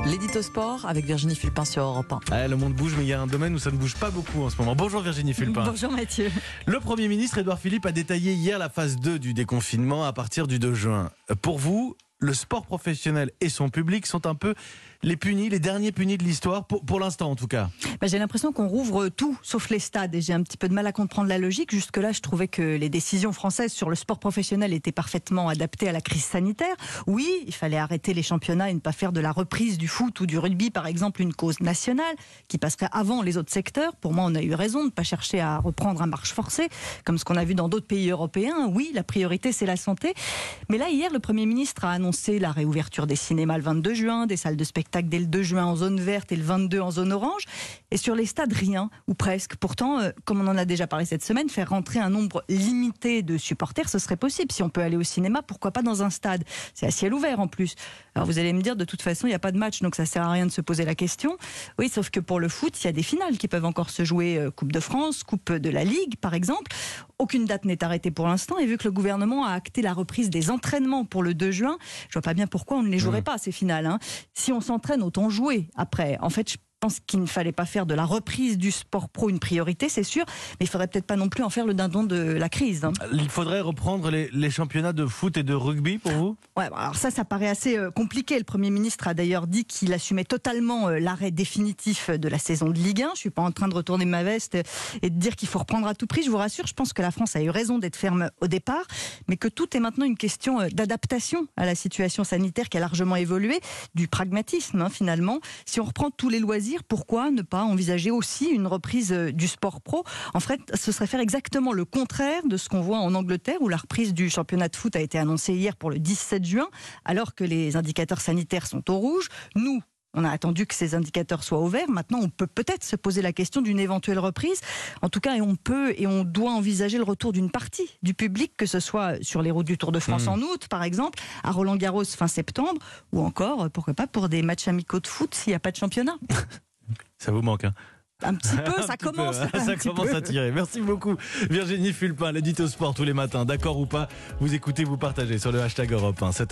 L'édito sport avec Virginie Fulpin sur Europe 1. Ah, le monde bouge, mais il y a un domaine où ça ne bouge pas beaucoup en ce moment. Bonjour Virginie Fulpin. Bonjour Mathieu. Le Premier ministre Édouard Philippe a détaillé hier la phase 2 du déconfinement à partir du 2 juin. Pour vous, le sport professionnel et son public sont un peu les derniers punis de l'histoire, pour l'instant en tout cas. J'ai l'impression qu'on rouvre tout, sauf les stades, et j'ai un petit peu de mal à comprendre la logique. Jusque-là, je trouvais que les décisions françaises sur le sport professionnel étaient parfaitement adaptées à la crise sanitaire. Oui, il fallait arrêter les championnats et ne pas faire de la reprise du foot ou du rugby, par exemple, une cause nationale qui passerait avant les autres secteurs. Pour moi, on a eu raison de ne pas chercher à reprendre à marche forcée, comme ce qu'on a vu dans d'autres pays européens. Oui, la priorité, c'est la santé. Mais là, hier, le Premier ministre a annoncé la réouverture des cinémas le 22 juin, des salles de spectacle dès le 2 juin en zone verte et le 22 en zone orange. Et sur les stades, rien, ou presque. Pourtant, comme on en a déjà parlé cette semaine, faire rentrer un nombre limité de supporters, ce serait possible. Si on peut aller au cinéma, pourquoi pas dans un stade? C'est à ciel ouvert en plus. Alors vous allez me dire, de toute façon, il n'y a pas de match, donc ça sert à rien de se poser la question. Oui, sauf que pour le foot, il y a des finales qui peuvent encore se jouer. Coupe de France, Coupe de la Ligue, par exemple. Aucune date n'est arrêtée pour l'instant. Et vu que le gouvernement a acté la reprise des entraînements pour le 2 juin, je vois pas bien pourquoi on ne les jouerait pas, ces finales. Si on s'entraîne, autant jouer après. En fait, je pense qu'il ne fallait pas faire de la reprise du sport pro une priorité, c'est sûr, mais il faudrait peut-être pas non plus en faire le dindon de la crise. Il faudrait reprendre les championnats de foot et de rugby pour vous? Ouais, alors ça paraît assez compliqué. Le Premier ministre a d'ailleurs dit qu'il assumait totalement l'arrêt définitif de la saison de Ligue 1. Je suis pas en train de retourner ma veste et de dire qu'il faut reprendre à tout prix. Je vous rassure, je pense que la France a eu raison d'être ferme au départ, mais que tout est maintenant une question d'adaptation à la situation sanitaire qui a largement évolué, du pragmatisme finalement. Si on reprend tous les loisirs, pourquoi ne pas envisager aussi une reprise du sport pro? En fait, ce serait faire exactement le contraire de ce qu'on voit en Angleterre, où la reprise du championnat de foot a été annoncée hier pour le 17 juin, alors que les indicateurs sanitaires sont au rouge. Nous, on a attendu que ces indicateurs soient au vert. Maintenant, on peut peut-être se poser la question d'une éventuelle reprise. En tout cas, on peut et on doit envisager le retour d'une partie du public, que ce soit sur les routes du Tour de France en août, par exemple, à Roland-Garros fin septembre, ou encore, pourquoi pas, pour des matchs amicaux de foot s'il n'y a pas de championnat. Ça vous manque, hein? Un petit peu, ça commence. Ça commence à tirer. Merci beaucoup Virginie Fulpin, l'édito sport tous les matins. D'accord ou pas, vous écoutez, vous partagez sur le hashtag Europe 1.